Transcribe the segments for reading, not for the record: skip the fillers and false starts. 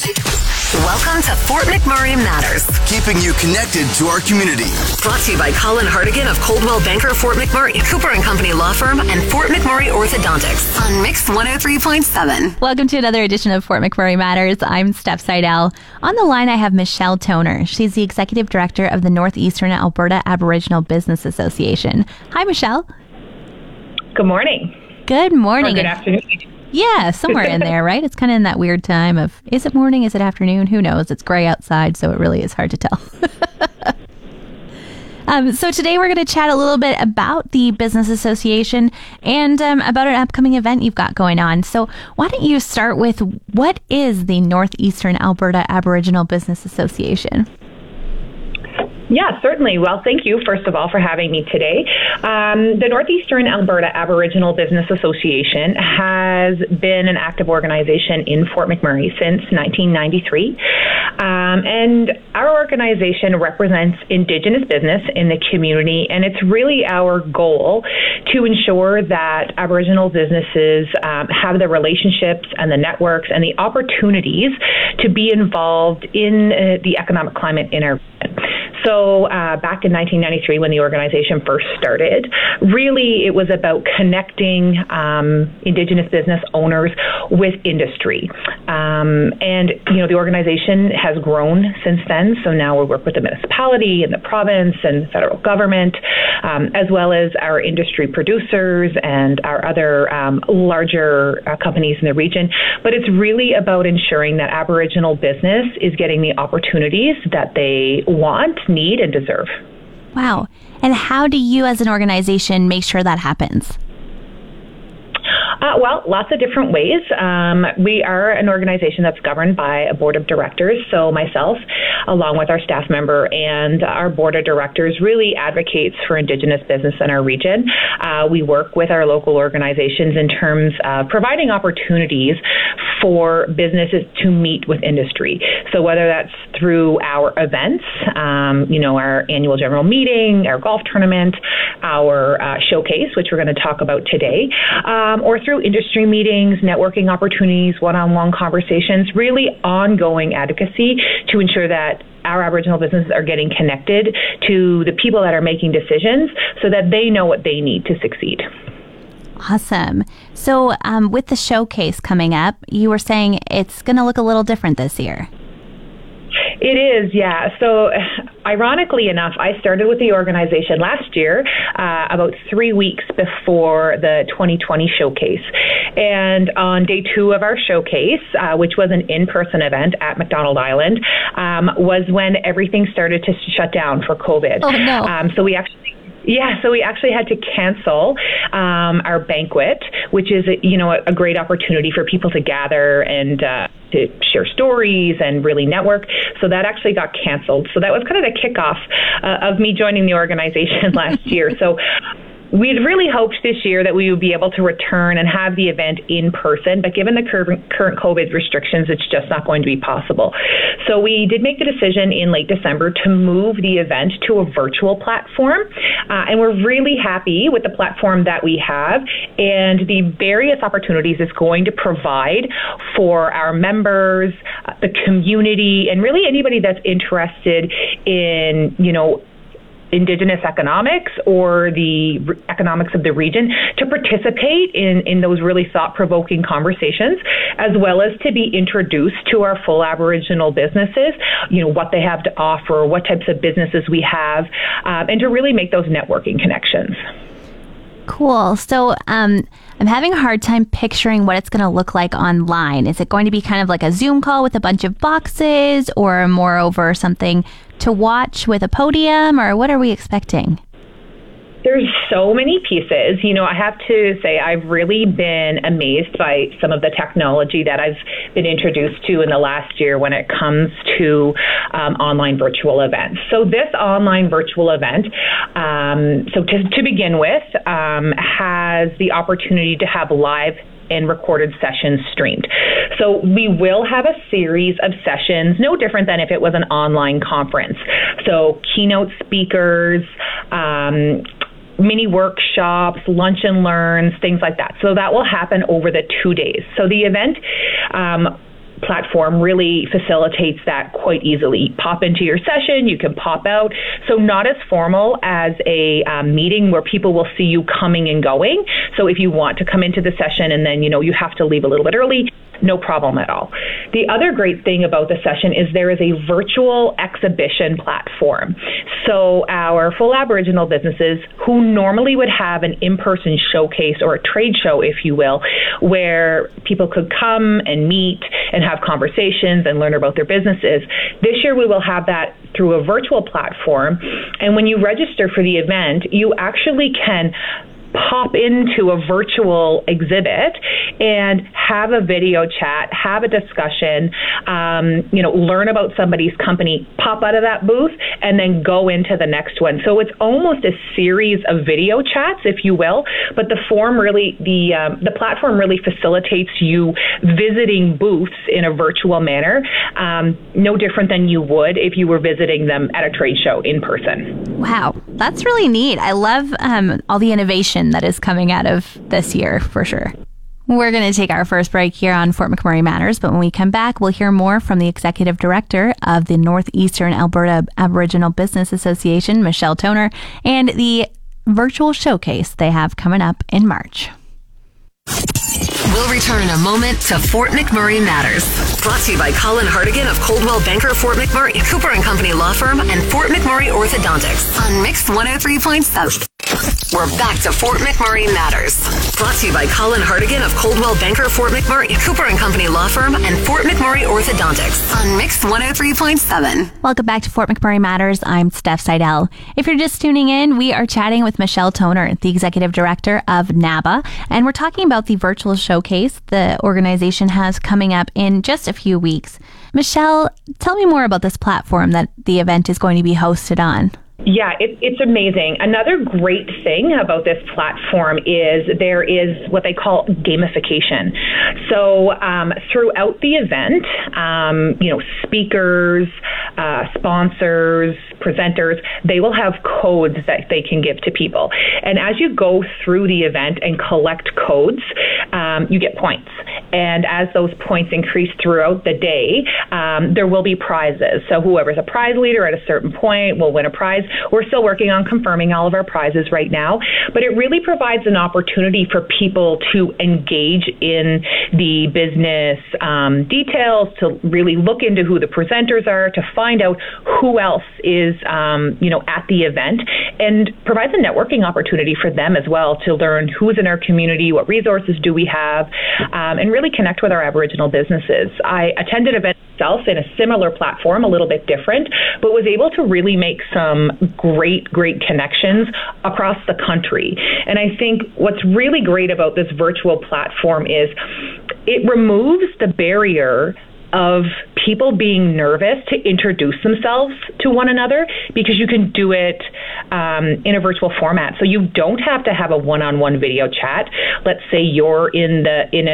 Welcome to Fort McMurray Matters, keeping you connected to our community. Brought to you by Colin Hartigan of Coldwell Banker Fort McMurray, Cooper and Company Law Firm, and Fort McMurray Orthodontics on Mix 103.7. Welcome to another edition of Fort McMurray Matters. I'm Steph Seidel. On the line, I have Michelle Toner. She's the Executive Director of the Northeastern Alberta Aboriginal Business Association. Hi, Michelle. Good morning. Good morning. Or good afternoon. Yeah, somewhere in there, right? It's kind of in that weird time of, is it morning, is it afternoon? Who knows? It's gray outside, so it really is hard to tell. So today we're going to chat a little bit about the Business Association and about an upcoming event you've got going on. So why don't you start with, what is the Northeastern Alberta Aboriginal Business Association? Yeah, certainly. Well, thank you, first of all, for having me today. The Northeastern Alberta Aboriginal Business Association has been an active organization in Fort McMurray since 1993. And our organization represents Indigenous business in the community, and it's really our goal to ensure that Aboriginal businesses have the relationships and the networks and the opportunities to be involved in the economic climate in our region. So back in 1993, when the organization first started, really it was about connecting Indigenous business owners with industry. And, the organization has grown since then. So now we work with the municipality and the province and the federal government, as well as our industry producers and our other larger companies in the region. But it's really about ensuring that Aboriginal business is getting the opportunities that they want, need, and deserve. Wow. And how do you as an organization make sure that happens? Well, lots of different ways. We are an organization that's governed by a board of directors. So myself, along with our staff member and our board of directors, really advocates for Indigenous business in our region. We work with our local organizations in terms of providing opportunities for businesses to meet with industry. So whether that's through our events, our annual general meeting, our golf tournament, our showcase, which we're going to talk about today, or through industry meetings, networking opportunities, one-on-one conversations, really ongoing advocacy to ensure that our Aboriginal businesses are getting connected to the people that are making decisions so that they know what they need to succeed. Awesome. So with the showcase coming up, you were saying it's going to look a little different this year. It is, yeah. So ironically enough, I started with the organization last year, about 3 weeks before the 2020 showcase. And on day 2 of our showcase, which was an in-person event at McDonald Island, was when everything started to shut down for COVID. Oh, no. So we actually had to cancel our banquet, which is a great opportunity for people to gather and to share stories and really network. So that actually got canceled. So that was kind of the kickoff of me joining the organization last year. So we'd really hoped this year that we would be able to return and have the event in person, but given the current COVID restrictions, it's just not going to be possible. So we did make the decision in late December to move the event to a virtual platform, and we're really happy with the platform that we have and the various opportunities it's going to provide for our members, the community, and really anybody that's interested in, Indigenous economics or the economics of the region to participate in those really thought-provoking conversations, as well as to be introduced to our full Aboriginal businesses, what they have to offer, what types of businesses we have, and to really make those networking connections. Cool. So I'm having a hard time picturing what it's going to look like online. Is it going to be kind of like a Zoom call with a bunch of boxes, or moreover something to watch with a podium, or what are we expecting? There's so many pieces. I have to say I've really been amazed by some of the technology that I've been introduced to in the last year when it comes to online virtual events. So this online virtual event, to begin with, has the opportunity to have live and recorded sessions streamed. So we will have a series of sessions, no different than if it was an online conference. So keynote speakers, mini workshops, lunch and learns, things like that. So that will happen over the 2 days. So the event platform really facilitates that quite easily. Pop into your session, you can pop out. So not as formal as a meeting where people will see you coming and going. So if you want to come into the session and then, you have to leave a little bit early, no problem at all. The other great thing about the session is there is a virtual exhibition platform. So our full Aboriginal businesses who normally would have an in-person showcase or a trade show, if you will, where people could come and meet and have conversations and learn about their businesses. This year we will have that through a virtual platform. And when you register for the event, you actually can pop into a virtual exhibit and have a video chat, have a discussion, learn about somebody's company, pop out of that booth, and then go into the next one. So it's almost a series of video chats, if you will, but the platform really facilitates you visiting booths in a virtual manner, no different than you would if you were visiting them at a trade show in person. Wow, that's really neat. I love all the innovation that is coming out of this year, for sure. We're going to take our first break here on Fort McMurray Matters, but when we come back, we'll hear more from the Executive Director of the Northeastern Alberta Aboriginal Business Association, Michelle Toner, and the virtual showcase they have coming up in March. We'll return in a moment to Fort McMurray Matters. Brought to you by Colin Hartigan of Coldwell Banker Fort McMurray, Cooper & Company Law Firm, and Fort McMurray Orthodontics on Mix 103.7. We're back to Fort McMurray Matters. Brought to you by Colin Hartigan of Coldwell Banker Fort McMurray, Cooper & Company Law Firm, and Fort McMurray Orthodontics on Mix 103.7. Welcome back to Fort McMurray Matters. I'm Steph Seidel. If you're just tuning in, we are chatting with Michelle Toner, the Executive Director of NABA, and we're talking about the virtual showcase the organization has coming up in just a few weeks. Michelle, tell me more about this platform that the event is going to be hosted on. Yeah, it's amazing. Another great thing about this platform is there is what they call gamification. So throughout the event, speakers, sponsors, presenters, they will have codes that they can give to people. And as you go through the event and collect codes, you get points. And as those points increase throughout the day, there will be prizes. So whoever's a prize leader at a certain point will win a prize. We're still working on confirming all of our prizes right now, but it really provides an opportunity for people to engage in the business details, to really look into who the presenters are, to find out who else is, at the event, and provides a networking opportunity for them as well to learn who's in our community, what resources do we have, and really connect with our Aboriginal businesses. I attended an event myself in a similar platform, a little bit different, but was able to really make some great connections across the country. And I think what's really great about this virtual platform is it removes the barrier of people being nervous to introduce themselves to one another, because you can do it in a virtual format. So you don't have to have a one-on-one video chat. Let's say you're in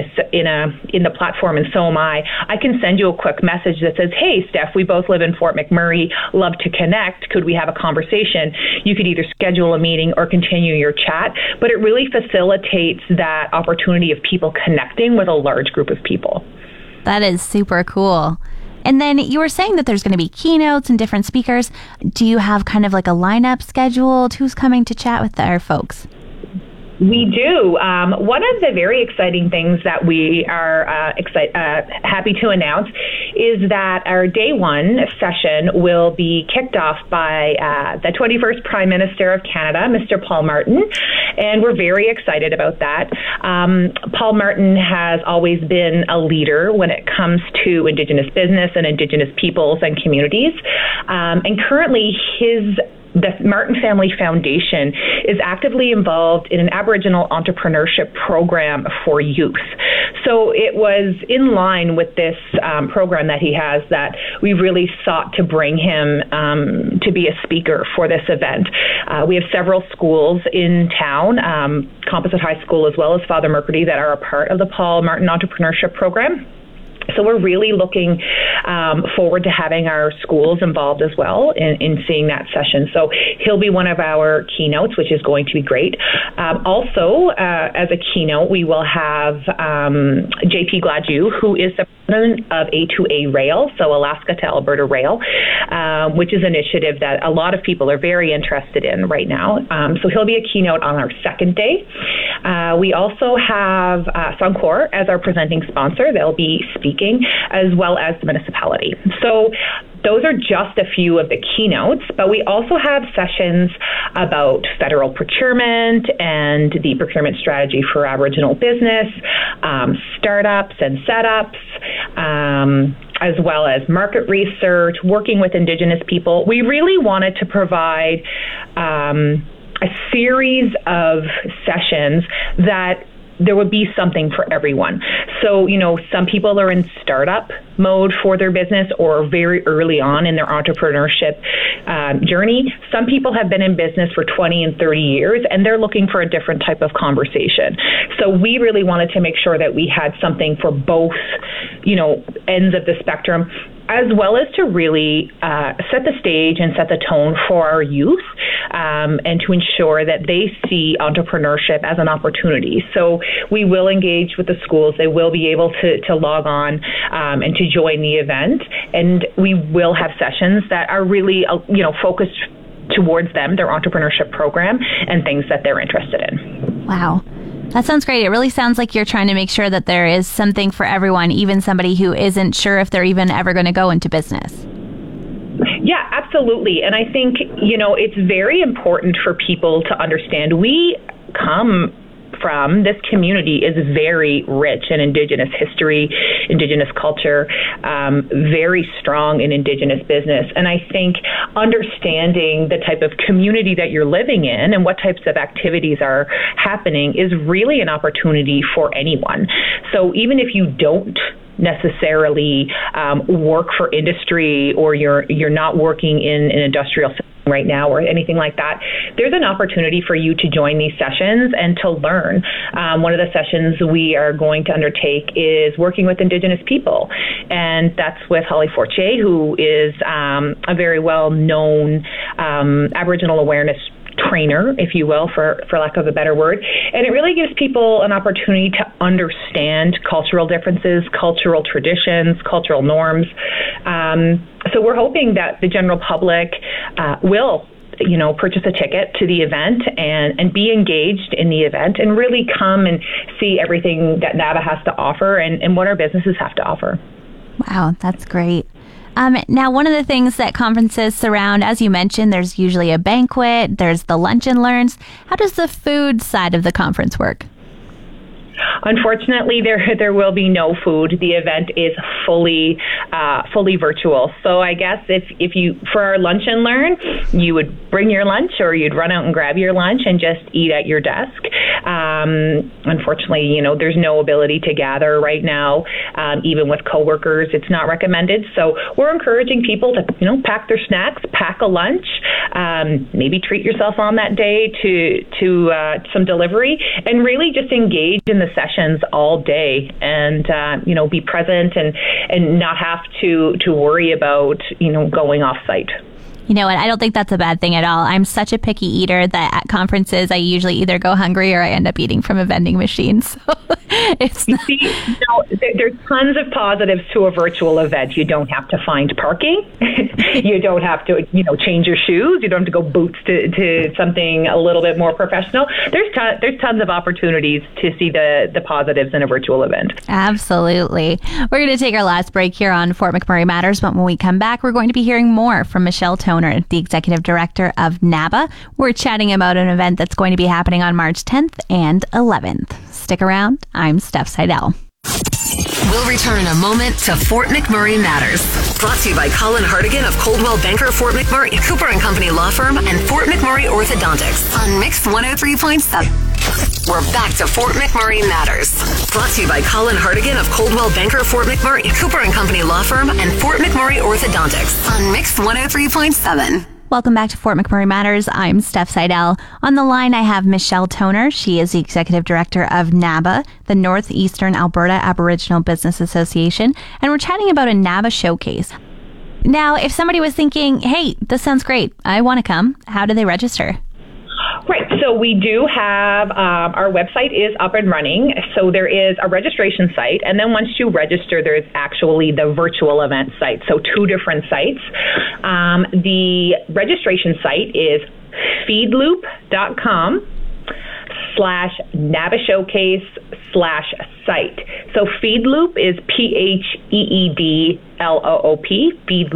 the platform and so am I. I can send you a quick message that says, "Hey, Steph, we both live in Fort McMurray. Love to connect. Could we have a conversation?" You could either schedule a meeting or continue your chat, but it really facilitates that opportunity of people connecting with a large group of people. That is super cool. And then you were saying that there's going to be keynotes and different speakers. Do you have kind of like a lineup scheduled? Who's coming to chat with our folks? We do. One of the very exciting things that we are happy to announce is that our day one session will be kicked off by the 21st Prime Minister of Canada, Mr. Paul Martin, and we're very excited about that. Paul Martin has always been a leader when it comes to Indigenous business and Indigenous peoples and communities, and currently the Martin Family Foundation is actively involved in an Aboriginal entrepreneurship program for youth. So it was in line with this program that he has that we really sought to bring him to be a speaker for this event. We have several schools in town, Composite High School as well as Father Mercredi, that are a part of the Paul Martin Entrepreneurship Program. So we're really looking forward to having our schools involved as well in seeing that session. So he'll be one of our keynotes, which is going to be great. Also, as a keynote, we will have JP Gladue, who is the of A2A Rail, so Alaska to Alberta Rail, which is an initiative that a lot of people are very interested in right now. So he'll be a keynote on our second day. We also have Suncor as our presenting sponsor. They'll be speaking, as well as the municipality. So those are just a few of the keynotes, but we also have sessions about federal procurement and the procurement strategy for Aboriginal business, startups and setups, as well as market research, working with Indigenous people. We really wanted to provide a series of sessions that there would be something for everyone. So, some people are in startup mode for their business or very early on in their entrepreneurship journey. Some people have been in business for 20 and 30 years, and they're looking for a different type of conversation. So we really wanted to make sure that we had something for both, ends of the spectrum, as well as to really set the stage and set the tone for our youth, and to ensure that they see entrepreneurship as an opportunity. So we will engage with the schools. They will be able to log on and to join the event. And we will have sessions that are really, focused towards them, their entrepreneurship program, and things that they're interested in. Wow. That sounds great. It really sounds like you're trying to make sure that there is something for everyone, even somebody who isn't sure if they're even ever going to go into business. Yeah, absolutely. And I think, it's very important for people to understand we come from, this community is very rich in Indigenous history, Indigenous culture, very strong in Indigenous business. And I think understanding the type of community that you're living in and what types of activities are happening is really an opportunity for anyone. So even if you don't necessarily work for industry, or you're not working in an industrial setting right now or anything like that, there's an opportunity for you to join these sessions and to learn. One of the sessions we are going to undertake is working with Indigenous people, and that's with Holly Fortier, who is a very well-known Aboriginal awareness trainer, if you will, for lack of a better word. And it really gives people an opportunity to understand cultural differences, cultural traditions, cultural norms. So we're hoping that the general public will purchase a ticket to the event and be engaged in the event and really come and see everything that NABA has to offer and what our businesses have to offer. Wow, that's great. Now, one of the things that conferences surround, as you mentioned, there's usually a banquet, there's the lunch and learns. How does the food side of the conference work? Unfortunately, there will be no food. The event is fully virtual. So I guess if you, for our lunch and learn, you would bring your lunch, or you'd run out and grab your lunch and just eat at your desk. Unfortunately, there's no ability to gather right now. Even with coworkers, it's not recommended. So we're encouraging people to, pack their snacks, pack a lunch, maybe treat yourself on that day to some delivery, and really just engage in the sessions all day and, be present and not have to worry about, going off site. You know what? I don't think that's a bad thing at all. I'm such a picky eater that at conferences, I usually either go hungry or I end up eating from a vending machine. So it's not... there's tons of positives to a virtual event. You don't have to find parking. You don't have to, change your shoes. You don't have to go boots to something a little bit more professional. There's tons of opportunities to see the positives in a virtual event. Absolutely. We're going to take our last break here on Fort McMurray Matters, but when we come back, we're going to be hearing more from Michelle Toner, the executive director of NABA. We're chatting about an event that's going to be happening on March 10th and 11th. Stick around. I'm Steph Seidel. We'll return in a moment to Fort McMurray Matters. Brought to you by Colin Hartigan of Coldwell Banker Fort McMurray, Cooper & Company Law Firm, and Fort McMurray Orthodontics on Mix 103.7. We're back to Fort McMurray Matters. Brought to you by Colin Hartigan of Coldwell Banker Fort McMurray, Cooper & Company Law Firm, and Fort McMurray Orthodontics on Mix 103.7. Welcome back to Fort McMurray Matters. I'm Steph Seidel. On the line, I have Michelle Toner. She is the executive director of NABA, the Northeastern Alberta Aboriginal Business Association, and we're chatting about a NABA showcase. Now, if somebody was thinking, hey, this sounds great, I want to come, how do they register? Right. So we do have, our website is up and running. So there is a registration site. And then once you register, there's actually the virtual event site. So 2 different sites. The registration site is feedloop.com/NABA-showcase/site. So Feedloop is PHEEDLOOP,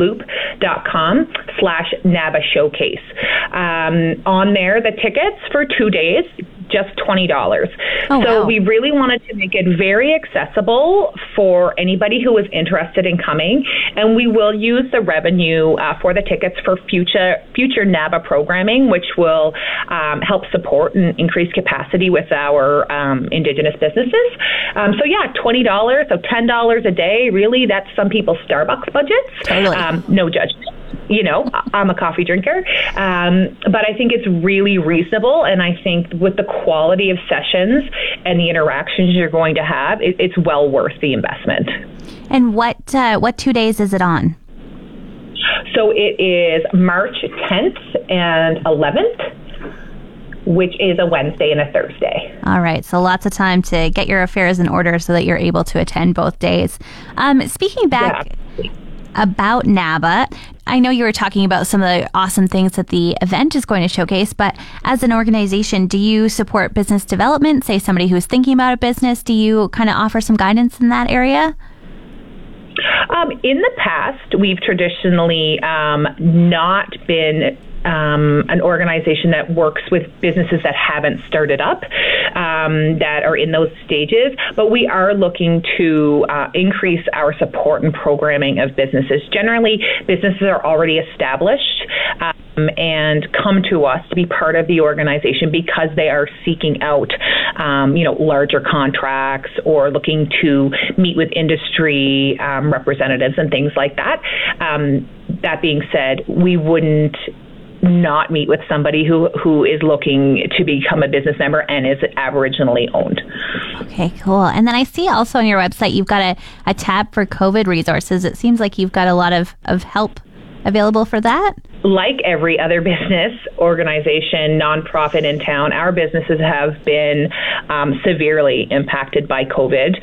feedloop.com/NABA-showcase. On there, the tickets for 2 days, just $20. Oh, so wow. we really wanted to make it very accessible for anybody who is interested in coming, and we will use the revenue for the tickets for future NABA programming, which will help support and increase capacity with our Indigenous businesses. So yeah, $20, so $10 a day. Really, that's some people's Starbucks budgets. Totally. No judgment. You know, I'm a coffee drinker, but I think it's really reasonable. And I think with the quality of sessions and the interactions you're going to have, it's well worth the investment. And what 2 days is it on? So it is March 10th and 11th, which is a Wednesday and a Thursday. All right. So lots of time to get your affairs in order so that you're able to attend both days. Speaking back about NABA, I know you were talking about some of the awesome things that the event is going to showcase, but as an organization, do you support business development? Say somebody who's thinking about a business, do you kind of offer some guidance in that area? In the past, we've traditionally not been an organization that works with businesses that haven't started up, that are in those stages. But we are looking to increase our support and programming of businesses. Generally, businesses are already established and come to us to be part of the organization because they are seeking out, larger contracts or looking to meet with industry representatives and things like that. That being said, we wouldn't not meet with somebody who is looking to become a business member and is Aboriginally owned. Okay, cool. And then I see also on your website you've got a tab for COVID resources. It seems like you've got a lot of help available for that. Like every other business, organization, nonprofit in town, our businesses have been severely impacted by COVID.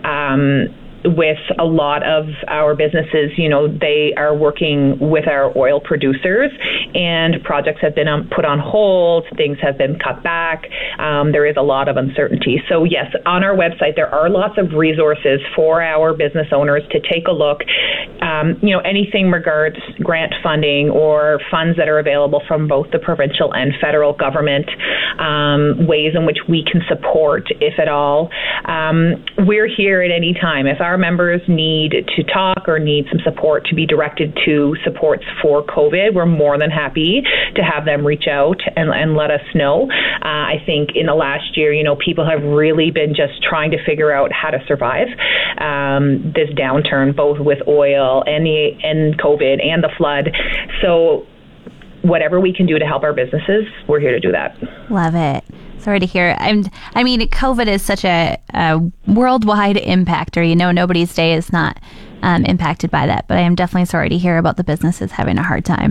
With a lot of our businesses, they are working with our oil producers, and projects have been put on hold, things have been cut back. There is a lot of uncertainty. So yes, on our website, there are lots of resources for our business owners to take a look. Anything regards grant funding or funds that are available from both the provincial and federal government, ways in which we can support, if at all. We're here at any time. If our members need to talk or need some support to be directed to supports for COVID, we're more than happy to have them reach out and let us know. I think in the last year, people have really been just trying to figure out how to survive this downturn, both with oil and COVID and the flood. So whatever we can do to help our businesses, we're here to do that. Love it. Sorry to hear. COVID is such a worldwide impactor. Nobody's day is not impacted by that. But I am definitely sorry to hear about the businesses having a hard time.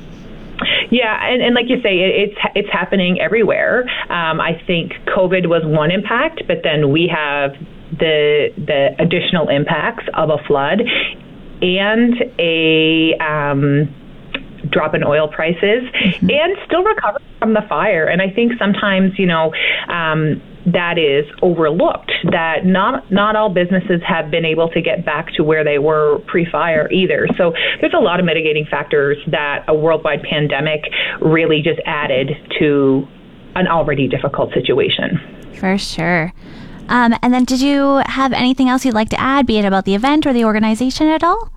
Yeah, and like you say, it's happening everywhere. I think COVID was one impact, but then we have the additional impacts of a flood and a drop in oil prices, and still recover from the fire. And I think sometimes, that is overlooked, that not all businesses have been able to get back to where they were pre-fire either. So there's a lot of mitigating factors that a worldwide pandemic really just added to an already difficult situation. For sure. And then did you have anything else you'd like to add, be it about the event or the organization at all?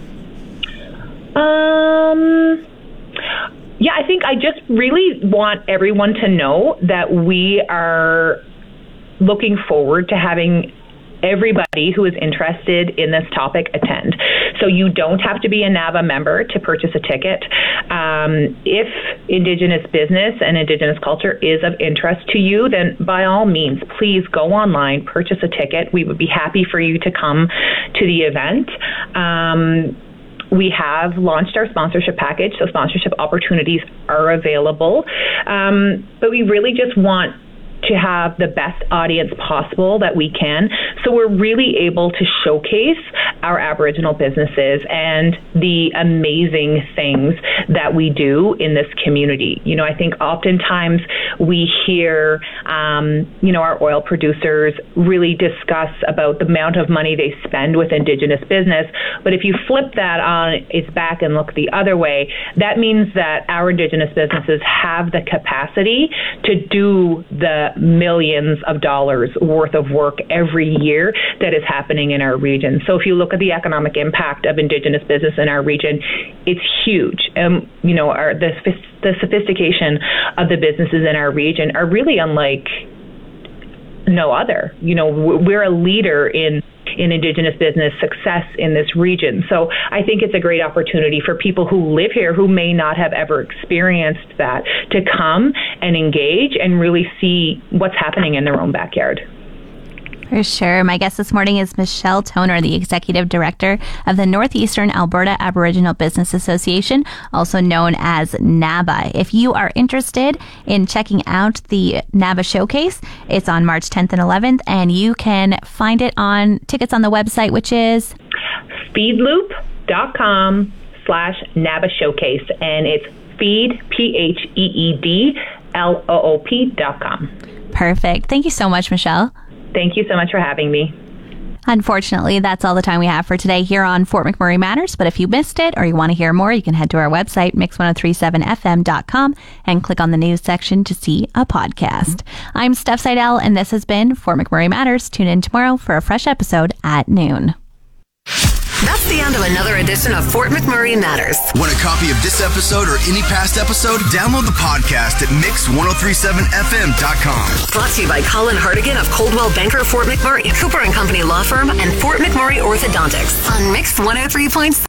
Yeah, I think I just really want everyone to know that we are looking forward to having everybody who is interested in this topic attend. So you don't have to be a NABA member to purchase a ticket. If Indigenous business and Indigenous culture is of interest to you, then by all means, please go online, purchase a ticket. We would be happy for you to come to the event. we have launched our sponsorship package, so sponsorship opportunities are available. But we really just want to have the best audience possible that we can. So we're really able to showcase our Aboriginal businesses and the amazing things that we do in this community. You know, I think oftentimes we hear, our oil producers really discuss about the amount of money they spend with Indigenous business. But if you flip that on its back and look the other way, that means that our Indigenous businesses have the capacity to do the millions of dollars worth of work every year that is happening in our region. So if you look at the economic impact of Indigenous business in our region, it's huge. The sophistication of the businesses in our region are really unlike no other. You know, we're a leader in Indigenous business success in this region. So I think it's a great opportunity for people who live here who may not have ever experienced that to come and engage and really see what's happening in their own backyard. For sure. My guest this morning is Michelle Toner, the Executive Director of the Northeastern Alberta Aboriginal Business Association, also known as NABA. If you are interested in checking out the NABA Showcase, it's on March 10th and 11th, and you can find it on tickets on the website, which is feedloop.com/NABA Showcase, and it's feed, PHEEDLOOP.com. Perfect. Thank you so much, Michelle. Thank you so much for having me. Unfortunately, that's all the time we have for today here on Fort McMurray Matters. But if you missed it or you want to hear more, you can head to our website, mix1037fm.com, and click on the news section to see a podcast. I'm Steph Seidel, and this has been Fort McMurray Matters. Tune in tomorrow for a fresh episode at noon. That's the end of another edition of Fort McMurray Matters. Want a copy of this episode or any past episode? Download the podcast at mix1037fm.com. Brought to you by Colin Hartigan of Coldwell Banker Fort McMurray, Cooper and Company Law Firm, and Fort McMurray Orthodontics on Mix 103.7.